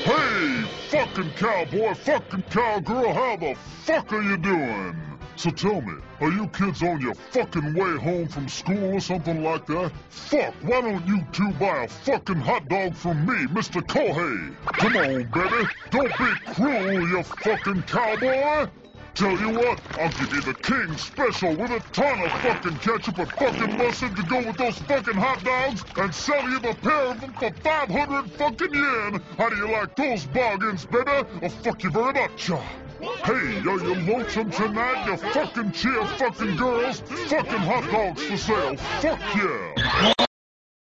Hey, fucking cowboy, fucking cowgirl, how the fuck are you doing? So tell me, are you kids on your fucking way home from school or something like that? Fuck, why don't you two buy a fucking hot dog from me, Mr. Kohei? Come on, baby, don't be cruel, you fucking cowboy! Tell you what, I'll give you the King Special with a ton of fucking ketchup and fucking mustard to go with those fucking hot dogs and sell you the pair of them for 500 fucking yen. How do you like those bargains, baby? Oh, fuck you very much. Hey, are you lonesome tonight, you fucking cheer fucking girls? Fucking hot dogs for sale. Fuck yeah.